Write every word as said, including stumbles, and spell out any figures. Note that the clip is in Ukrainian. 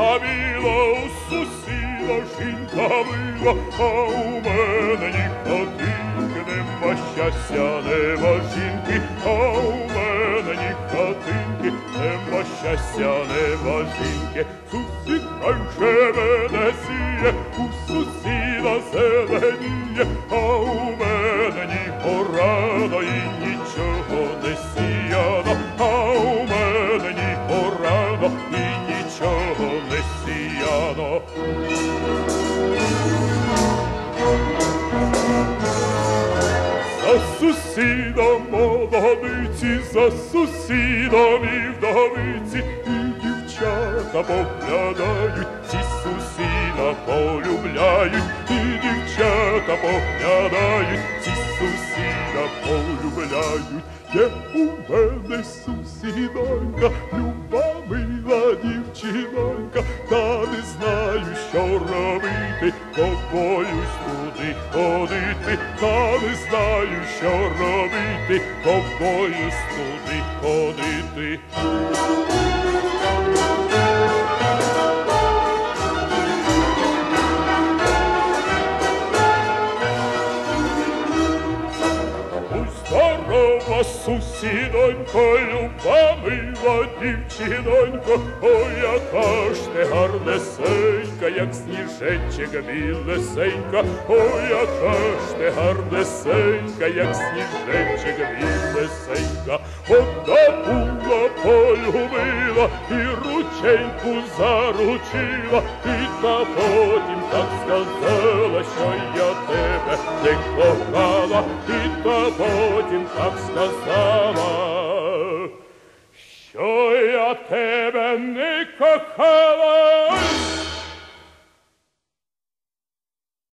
А біла у сусіда жінка мила, а у мене ні хатинки, нема щастя, нема жінки, а у мене ні хатинки, нема щастя, нема жінки. Сусід раніше мене сіє, у сусіда зеленіє, а у мене ні порано і нічого не сіяно, а у мене ні порано і нічого не сіяно. За сусідом молодиці, за сусідом і вдовиці, і дівчата поглядають, ці сусіда полюбляють, і дівчата поглядають, ці сусіда полюбляють. Є у мене сусідонька, люба мила дівчинонька, та не знаю, що робити, бо боюсь туди ходити, та не знаю, що робити, бо боюсь туди ходити. Здорова, сусідонько, люба мила дівчинонько, ой, яка ж ти гарнесенька, як сніжечек білесенька, ой, яка ж ти гарнесенька, як сніжечек білесенька. Одна була полюбила і рученьку заручила, і та потім так сказала, що я тебе не кохала, і та потім так сказала, що я тебе не кохала.